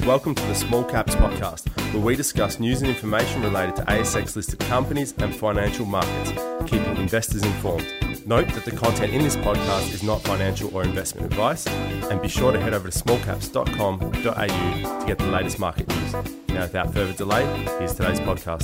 Welcome to the Small Caps Podcast, where we discuss news and information related to ASX-listed companies and financial markets, keeping investors informed. Note that the content in this podcast is not financial or investment advice, and be sure to head over to smallcaps.com.au to get the latest market news. Now, without further delay, here's today's podcast.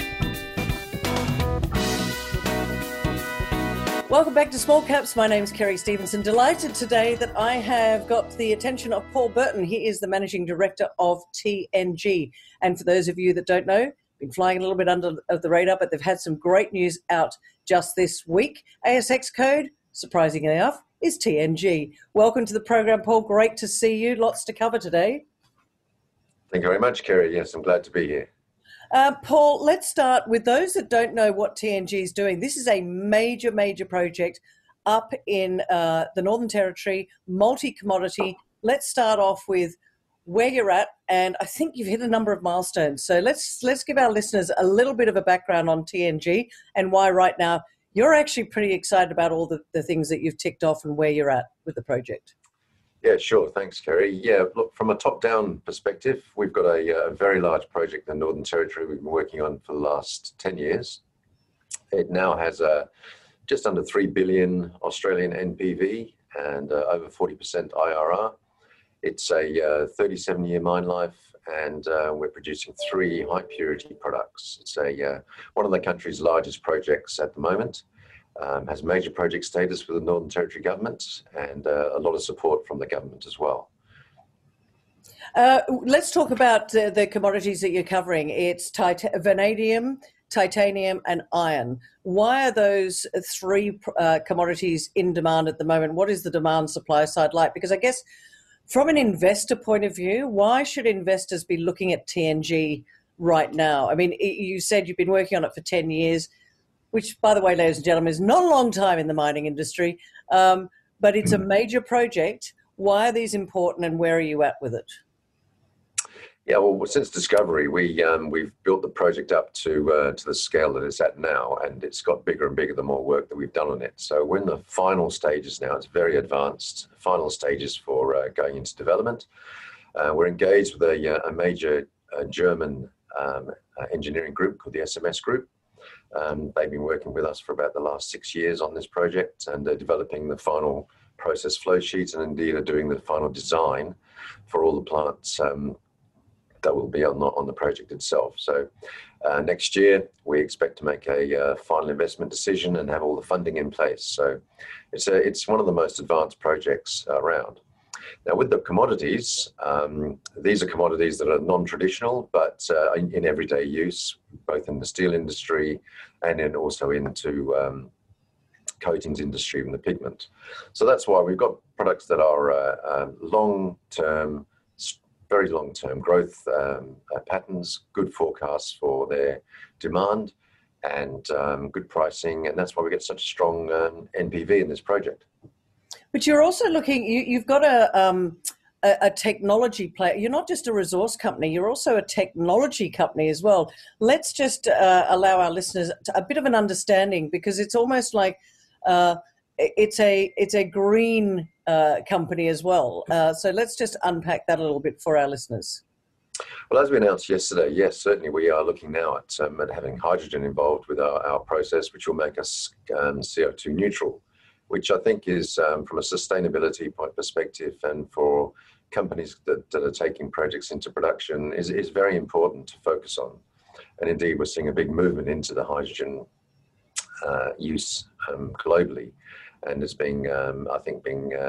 Welcome back to Small Caps. My name's Kerry Stevenson. Delighted today that I have got the attention of Paul Burton. He is the Managing Director of TNG. And for those of you that don't know, been flying a little bit under the radar, but they've had some great news out just this week. ASX code, surprisingly enough, is TNG. Welcome to the program, Paul. Great to see you. Lots to cover today. Thank you very much, Kerry. Yes, I'm glad to be here. Paul, let's start with those that don't know what TNG is doing. This is a major project up in the Northern Territory, multi-commodity. Let's start off with where you're at, and I think you've hit a number of milestones. So let's give our listeners a little bit of a background on TNG and why right now you're actually pretty excited about all the things that you've ticked off and where you're at with the project. Yeah, sure. Thanks, Kerry. Yeah, look, from a top-down perspective, we've got a very large project in the Northern Territory we've been working on for the last 10 years. It now has just under 3 billion Australian NPV and over 40% IRR. It's a 37-year mine life, and we're producing 3 high-purity products. It's one of the country's largest projects at the moment. Has major project status with the Northern Territory government and a lot of support from the government as well. Let's talk about the commodities that you're covering. It's vanadium, titanium and iron. Why are those 3 commodities in demand at the moment? What is the demand supply side like? Because I guess from an investor point of view, why should investors be looking at TNG right now? I mean, you said you've been working on it for 10 years. Which, by the way, ladies and gentlemen, is not a long time in the mining industry, but it's a major project. Why are these important and where are you at with it? Yeah, well, since discovery, we've built the project up to the scale that it's at now, and it's got bigger and bigger the more work that we've done on it. So we're in the final stages now. It's very advanced, final stages for going into development. We're engaged with a major German engineering group called the SMS Group. They've been working with us for about the last 6 years on this project, and they're developing the final process flow sheets and indeed are doing the final design for all the plants that will be on the project itself. So next year we expect to make a final investment decision and have all the funding in place. So it's one of the most advanced projects around. Now, with the commodities, these are commodities that are non-traditional, but in everyday use, both in the steel industry and also into coatings industry and the pigment. So that's why we've got products that are long-term, very long-term growth patterns, good forecasts for their demand, and good pricing, and that's why we get such a strong NPV in this project. But you're also looking, you've got a technology player. You're not just a resource company, you're also a technology company as well. Let's just allow our listeners a bit of an understanding, because it's almost like it's a green company as well. So let's just unpack that a little bit for our listeners. Well, as we announced yesterday, yes, certainly we are looking now at having hydrogen involved with our process, which will make us CO2 neutral, which I think is, from a sustainability perspective and for companies that are taking projects into production, is very important to focus on. And indeed, we're seeing a big movement into the hydrogen use globally. And it's being, I think,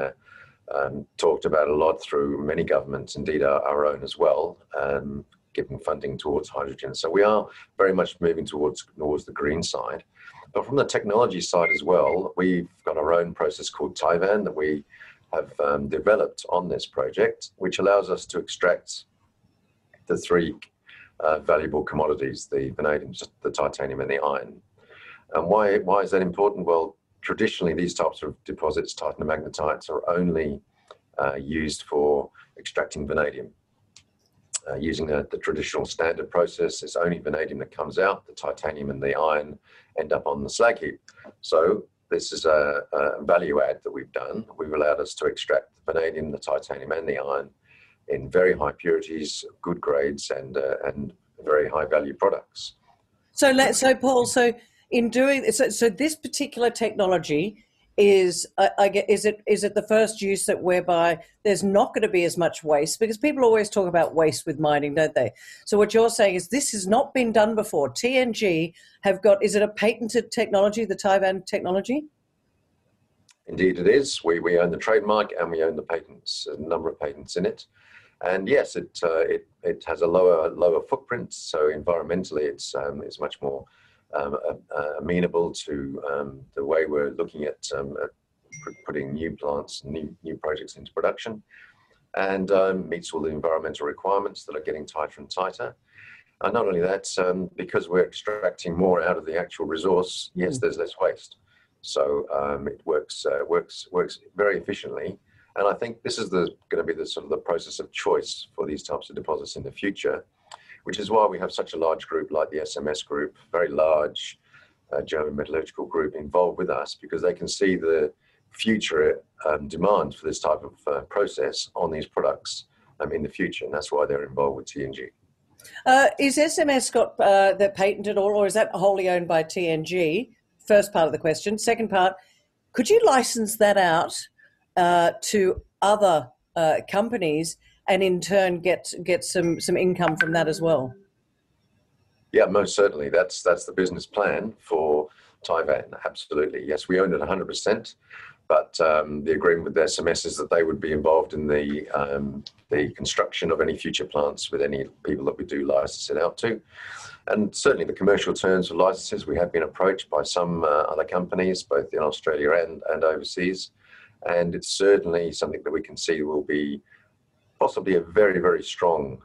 talked about a lot through many governments, indeed our own as well, giving funding towards hydrogen. So we are very much moving towards the green side. But from the technology side as well, we've got our own process called Tivan that we have developed on this project, which allows us to extract the 3 valuable commodities, the vanadium, the titanium and the iron. And why is that important? Well, traditionally these types of deposits, titanomagnetites, are only used for extracting vanadium. Using the traditional standard process, it's only vanadium that comes out. The titanium and the iron end up on the slag heap. So this is a value add that we've done. We've allowed us to extract the vanadium, the titanium and the iron in very high purities, good grades, and very high value products. So Paul, in doing so this particular technology is it the first use that whereby there's not going to be as much waste, because people always talk about waste with mining, don't they? So what you're saying is this has not been done before. TNG have got, is it a patented technology, the Tivan technology? Indeed it is. We own the trademark and we own the patents, a number of patents in it. And yes, it has a lower footprint, so environmentally it's much more amenable to the way we're looking at putting new plants, new projects into production, and meets all the environmental requirements that are getting tighter and tighter. And not only that, because we're extracting more out of the actual resource, yes, there's less waste. So it works very efficiently. And I think this is going to be the sort of the process of choice for these types of deposits in the future, which is why we have such a large group like the SMS group, very large German metallurgical group involved with us, because they can see the future demand for this type of process on these products in the future, and that's why they're involved with TNG. Is SMS got the patent at all, or is that wholly owned by TNG? First part of the question. Second part, could you license that out to other companies and in turn get some income from that as well? Yeah, most certainly. That's the business plan for Tivan. Absolutely. Yes, we own it 100%. But the agreement with SMS is that they would be involved in the construction of any future plants with any people that we do license it out to. And certainly the commercial terms for licenses, we have been approached by some other companies, both in Australia and overseas. And it's certainly something that we can see will be possibly a very, very strong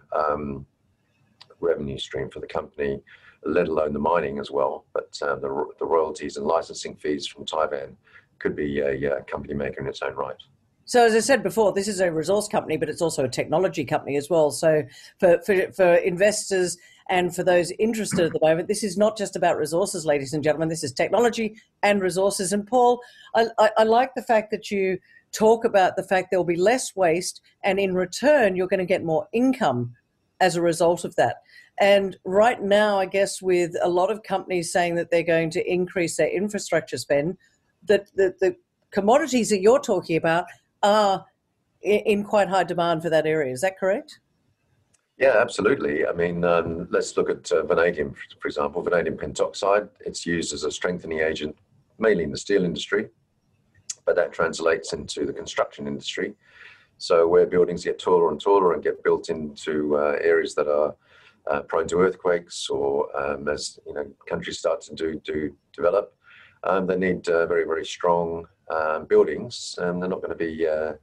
revenue stream for the company, let alone the mining as well. But the royalties and licensing fees from Tivan could be a company maker in its own right. So as I said before, this is a resource company, but it's also a technology company as well. So for investors and for those interested at the moment, this is not just about resources, ladies and gentlemen. This is technology and resources. And Paul, I like the fact that you talk about the fact there will be less waste, and in return, you're going to get more income as a result of that. And right now, I guess with a lot of companies saying that they're going to increase their infrastructure spend, that the commodities that you're talking about are in quite high demand for that area. Is that correct? Yeah, absolutely. I mean, let's look at vanadium, for example, vanadium pentoxide. It's used as a strengthening agent, mainly in the steel industry, but that translates into the construction industry. So where buildings get taller and taller and get built into areas that are prone to earthquakes, or as countries start to develop, they need very, very strong buildings, and they're not going to be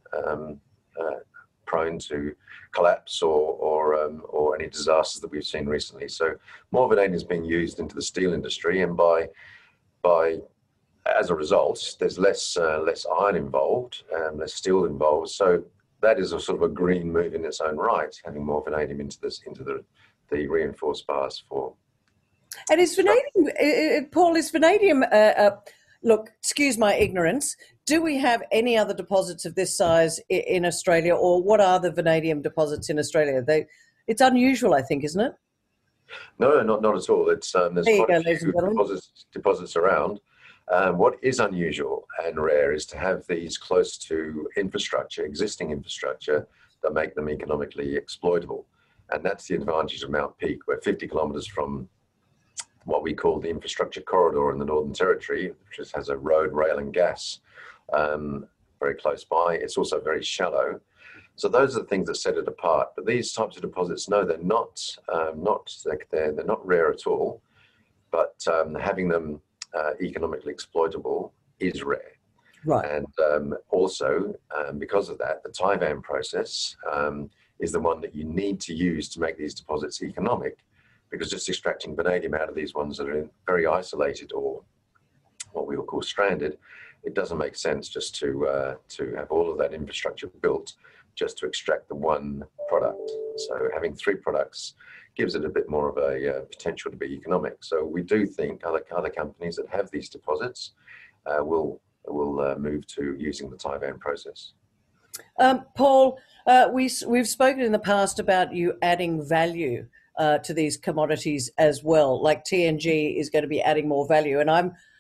prone to collapse or any disasters that we've seen recently. So more vanadium is being used into the steel industry, and as a result, there's less iron involved, less steel involved. So that is a sort of a green move in its own right, having more vanadium into the reinforced bars for. And is vanadium, Paul, is vanadium, look, excuse my ignorance, do we have any other deposits of this size in Australia, or what are the vanadium deposits in Australia? It's unusual, I think, isn't it? No, not at all. There's quite a few deposits around. What is unusual and rare is to have these close to existing infrastructure that make them economically exploitable. And that's the advantage of Mount Peak. We're 50 kilometres from what we call the infrastructure corridor in the Northern Territory, which just has a road, rail and gas very close by. It's also very shallow. So those are the things that set it apart. But these types of deposits, no, they're not rare at all. But having them economically exploitable is rare. Right. And also, because of that, the Tivan process is the one that you need to use to make these deposits economic, because just extracting vanadium out of these ones that are very isolated, or what we will call stranded, it doesn't make sense just to have all of that infrastructure built just to extract the one product. So having three products gives it a bit more of a potential to be economic. So we do think other companies that have these deposits will move to using the Tivan process. Paul, we've spoken in the past about you adding value to these commodities as well. Like TNG is going to be adding more value, and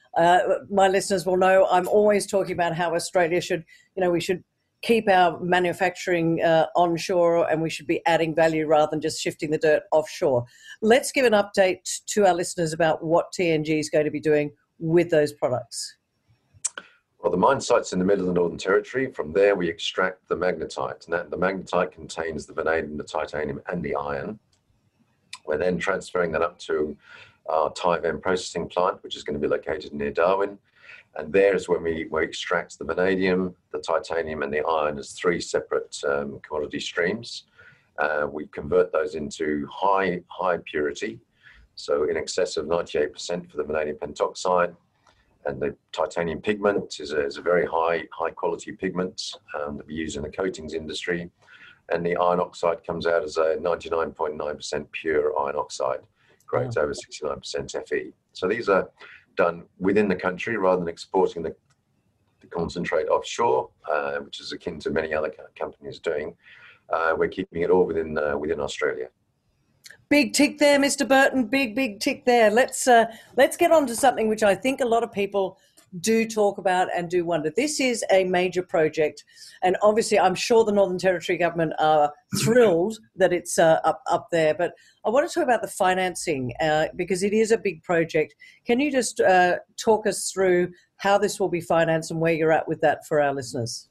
my listeners will know I'm always talking about how Australia should, we should keep our manufacturing onshore, and we should be adding value rather than just shifting the dirt offshore. Let's give an update to our listeners about what TNG is going to be doing with those products. Well, the mine site's in the middle of the Northern Territory. From there, we extract the magnetite. And the magnetite contains the vanadium, the titanium, and the iron. We're then transferring that up to our Tivan processing plant, which is going to be located near Darwin. And there is when we extract the vanadium, the titanium, and the iron as three separate commodity streams. We convert those into high purity, so in excess of 98% for the vanadium pentoxide. And the titanium pigment is a very high quality pigment that we use in the coatings industry. And the iron oxide comes out as a 99.9% pure iron oxide, grades over 69% Fe. So these are done within the country rather than exporting the concentrate offshore, which is akin to many other companies doing. We're keeping it all within Australia. Big tick there, Mr. Burton. Big tick there. Let's get on to something which I think a lot of people do talk about and do wonder. This is a major project, and obviously I'm sure the Northern Territory government are thrilled that it's up there. But I want to talk about the financing because it is a big project. Can you just talk us through how this will be financed and where you're at with that for our listeners?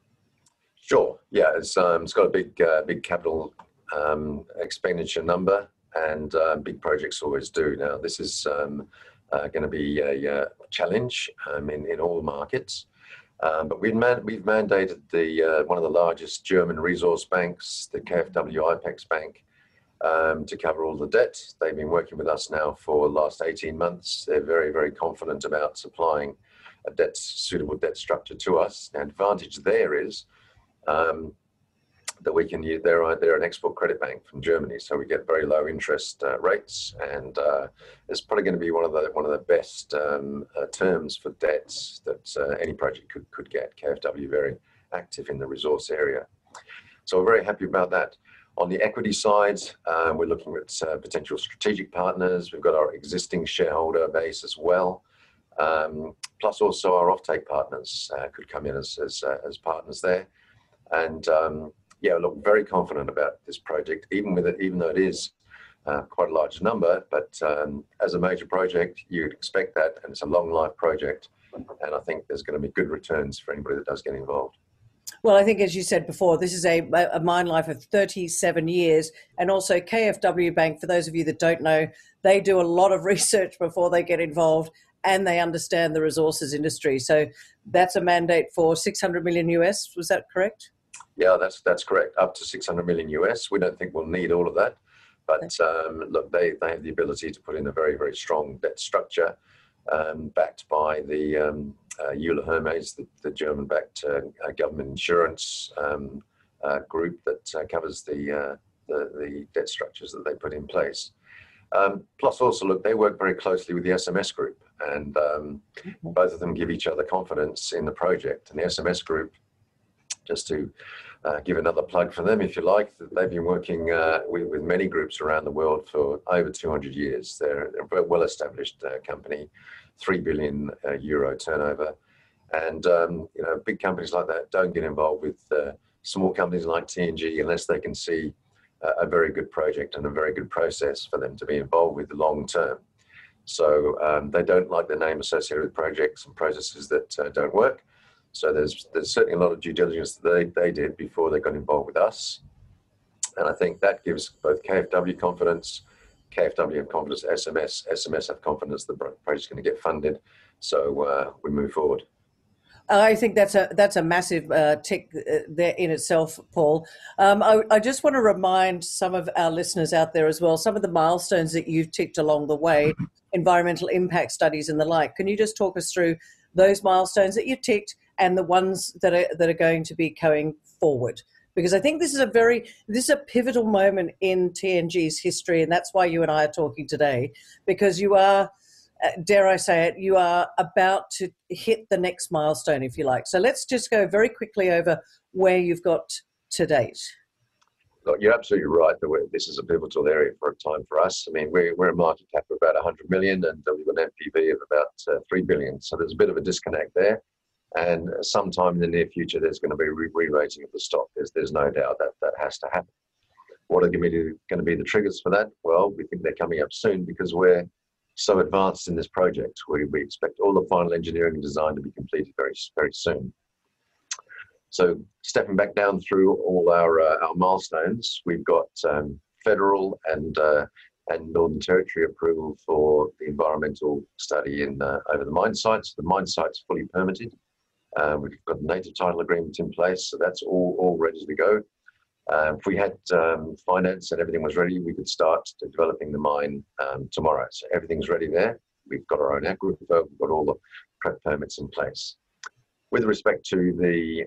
Sure. Yeah, it's got a big capital expenditure number, and big projects always do. Now, this is going to be a challenge in all markets, but we've mandated one of the largest German resource banks, the KfW IPEX Bank, to cover all the debt. They've been working with us now for the last 18 months. They're very, very confident about supplying a suitable debt structure to us. The advantage there is that we can use, they're an export credit bank from Germany, so we get very low interest rates, and it's probably going to be one of the best terms for debts that any project could get. KfW very active in the resource area, so we're very happy about that. On the equity side, we're looking at potential strategic partners. We've got our existing shareholder base as well, plus also our offtake partners could come in as partners there, and yeah, look, very confident about this project, even though it is quite a large number. But as a major project, you'd expect that, and it's a long life project, and I think there's going to be good returns for anybody that does get involved. Well, I think, as you said before, this is a mine life of 37 years, and also KfW Bank, for those of you that don't know, they do a lot of research before they get involved, and they understand the resources industry. So that's a mandate for $600 million US. Was that correct? Yeah, that's correct. Up to $600 million US. We don't think we'll need all of that, but look, they have the ability to put in a very, very strong debt structure, backed by the Euler Hermes, the German-backed government insurance group that covers the debt structures that they put in place. Plus, also, look, they work very closely with the SMS group, and both of them give each other confidence in the project. And the SMS group, just to give another plug for them, if you like, they've been working with many groups around the world for over 200 years. They're a very well-established company, 3 billion euro turnover. And, big companies like that don't get involved with small companies like TNG unless they can see a very good project and a very good process for them to be involved with long term. So they don't like the name associated with projects and processes that don't work. So there's certainly a lot of due diligence that they did before they got involved with us. And I think that gives both KfW confidence, KfW have confidence, SMS have confidence the project's going to get funded. So we move forward. I think that's a massive tick there in itself, Paul. I just want to remind some of our listeners out there as well, some of the milestones that you've ticked along the way, environmental impact studies and the like. Can you just talk us through those milestones that you ticked and the ones that are going to be going forward? Because I think this is a pivotal moment in TNG's history, and that's why you and I are talking today, because you are dare I say it, you are about to hit the next milestone, if you like. So let's just go very quickly over where you've got to date. Look, you're absolutely right that this is a pivotal area for a time for us. I mean, we're a market cap of about 100 million and we've got an NPV of about 3 billion. So there's a bit of a disconnect there. And sometime in the near future, there's going to be a re-rating of the stock. There's no doubt that has to happen. What are going to be the triggers for that? Well, we think they're coming up soon because we're so advanced in this project. We expect all the final engineering and design to be completed very, very soon. So stepping back down through all our milestones, we've got federal and Northern Territory approval for the environmental study over the mine sites. The mine site's fully permitted. We've got the native title agreement in place, so that's all ready to go. If we had finance and everything was ready, we could start developing the mine tomorrow. So everything's ready there. We've got our own aquifer, we've got all the prep permits in place. With respect to the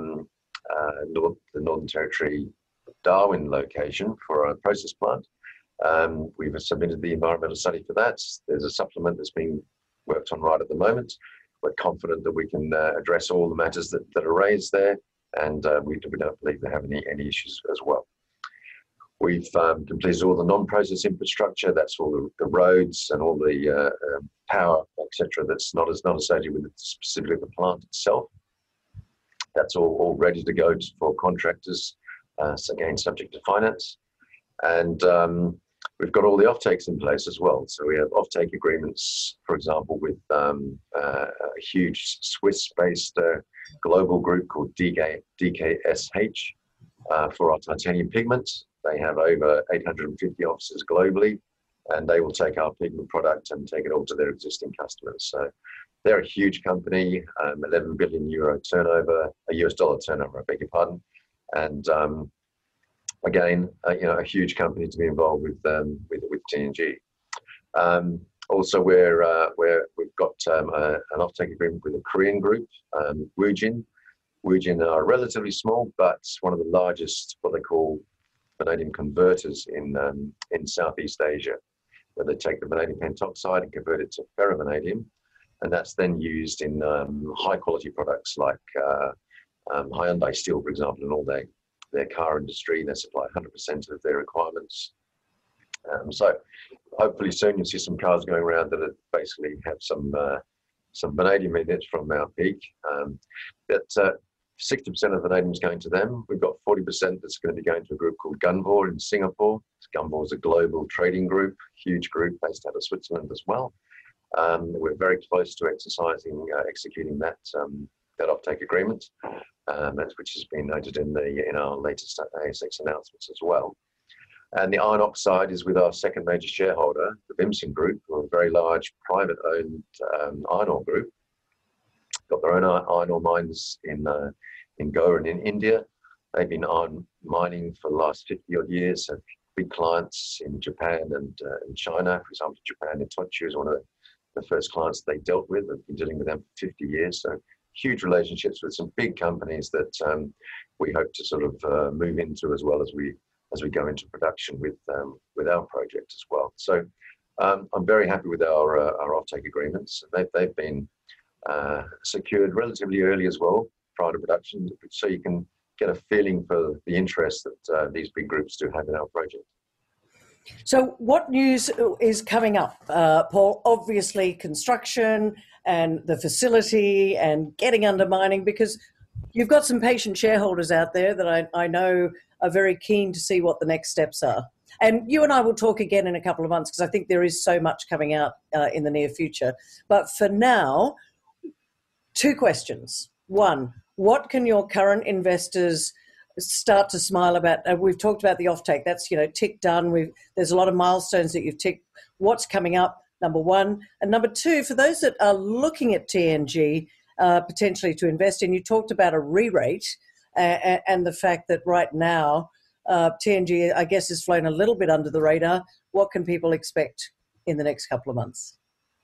Northern Territory Darwin location for our process plant, we've submitted the environmental study for that. There's a supplement that's being worked on right at the moment. We're confident that we can address all the matters that are raised there, and we don't believe they have any issues as well. We've completed all the non-process infrastructure. That's all the roads and all the power, etc. That's not associated with specifically the plant itself. That's all ready to go for contractors. So again, subject to finance, and we've got all the offtakes in place as well. So we have offtake agreements, for example, with a huge Swiss-based global group called DKSH for our titanium pigments. They have over 850 offices globally, and they will take our pigment product and take it all to their existing customers. So they're a huge company, 11 billion euro turnover, a US dollar turnover, I beg your pardon. And again, a huge company to be involved with TNG. Also, we've got an offtake agreement with a Korean group, Woojin. Woojin are relatively small, but one of the largest, what they call vanadium converters in Southeast Asia, where they take the vanadium pentoxide and convert it to ferrovanadium, and that's then used in high quality products like Hyundai Steel, for example, and all their car industry. They supply 100% of their requirements. So hopefully soon you'll see some cars going around that basically have some vanadium in it from Mount Peak. 60% of vanadium is going to them. We've got 40% that's going to be going to a group called Gunvor in Singapore. Gunvor is a global trading group, huge group based out of Switzerland as well. We're very close to executing that offtake agreement, which has been noted in our latest ASX announcements as well. And the iron oxide is with our second major shareholder, the Vimson Group, who are a very large private-owned iron ore group. Got their own iron ore mines in Goa and in India. They've been iron mining for the last 50 odd years. Have big clients in Japan and in China. For example, Japan, Itochu is one of the first clients they dealt with. They've been dealing with them for 50 years. So huge relationships with some big companies that we hope to sort of move into as well as we go into production with our project as well. So I'm very happy with our offtake agreements. They've been secured relatively early as well, prior to production, so you can get a feeling for the interest that these big groups do have in our project. So what news is coming up, Paul? Obviously construction and the facility and getting under mining, because you've got some patient shareholders out there that I know are very keen to see what the next steps are. And you and I will talk again in a couple of months, because I think there is so much coming out in the near future. But for now, two questions. One, what can your current investors start to smile about? We've talked about the offtake. That's, tick done. There's a lot of milestones that you've ticked. What's coming up, number one? And number two, for those that are looking at TNG potentially to invest in, you talked about a re-rate and the fact that right now TNG, I guess, is flown a little bit under the radar. What can people expect in the next couple of months?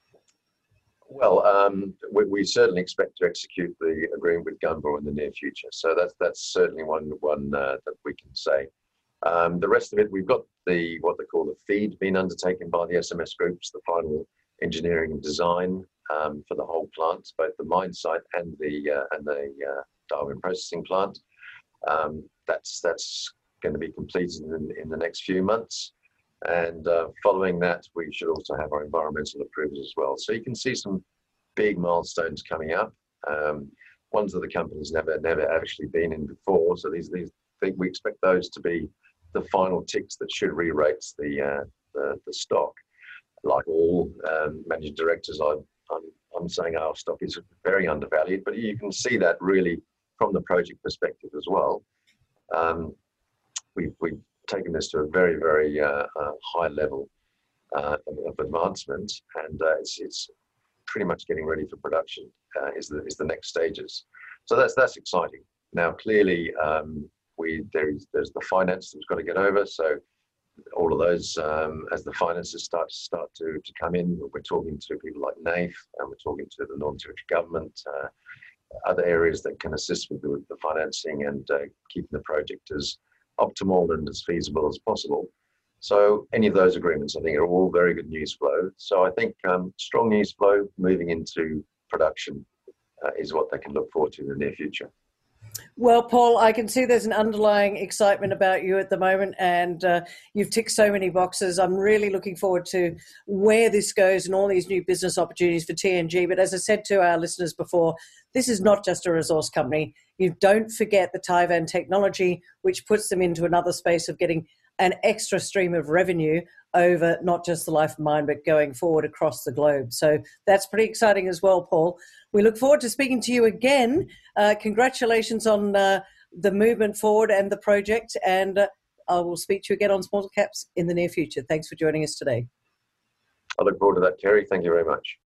Well, we certainly expect to execute the agreement with Gunvor in the near future. So that's certainly one that we can say. The rest of it, we've got what they call the FEED being undertaken by the SMS groups, the final engineering and design for the whole plant, both the mine site and the Darwin processing plant. That's going to be completed in the next few months. And following that, we should also have our environmental approvals as well. So you can see some big milestones coming up. Ones that the company's never actually been in before. So we expect those to be the final ticks that should re-rate the stock. Like all managing directors, I'm saying our stock is very undervalued, but you can see that really from the project perspective as well. We've taken this to a very, very high level of advancement, and it's pretty much getting ready for production is the next stages. So that's exciting. Now, clearly, there's the finance that's got to get over. So all of those, as the finances start to come in, we're talking to people like NAIF, and we're talking to the Northern Territory Government, other areas that can assist with the financing and keeping the project as optimal and as feasible as possible. So any of those agreements, I think, are all very good news flow. So I think strong news flow moving into production is what they can look forward to in the near future. Well, Paul, I can see there's an underlying excitement about you at the moment, and you've ticked so many boxes. I'm really looking forward to where this goes and all these new business opportunities for TNG. But as I said to our listeners before, this is not just a resource company. You don't forget the Tivan technology, which puts them into another space of getting an extra stream of revenue over not just the life of mine, but going forward across the globe. So that's pretty exciting as well, Paul. We look forward to speaking to you again. Congratulations on the movement forward and the project. And I will speak to you again on Small Caps in the near future. Thanks for joining us today. I look forward to that, Kerry. Thank you very much.